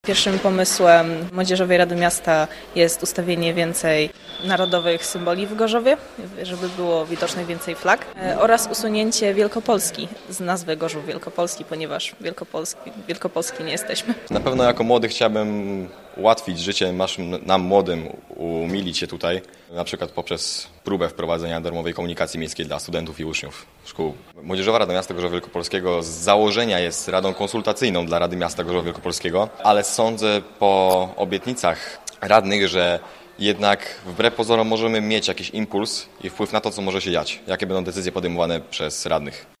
Pierwszym pomysłem Młodzieżowej Rady Miasta jest ustawienie więcej narodowych symboli w Gorzowie, żeby było widoczne więcej flag, oraz usunięcie Wielkopolski z nazwy Gorzów Wielkopolski, ponieważ Wielkopolski nie jesteśmy. Na pewno jako młody chciałbym ułatwić życie nam młodym, umilić się tutaj, na przykład poprzez próbę wprowadzenia darmowej komunikacji miejskiej dla studentów i uczniów szkół. Młodzieżowa Rada Miasta Gorzowa Wielkopolskiego z założenia jest radą konsultacyjną dla Rady Miasta Gorzowa Wielkopolskiego, ale sądzę po obietnicach radnych, że jednak wbrew pozorom możemy mieć jakiś impuls i wpływ na to, co może się dziać, jakie będą decyzje podejmowane przez radnych.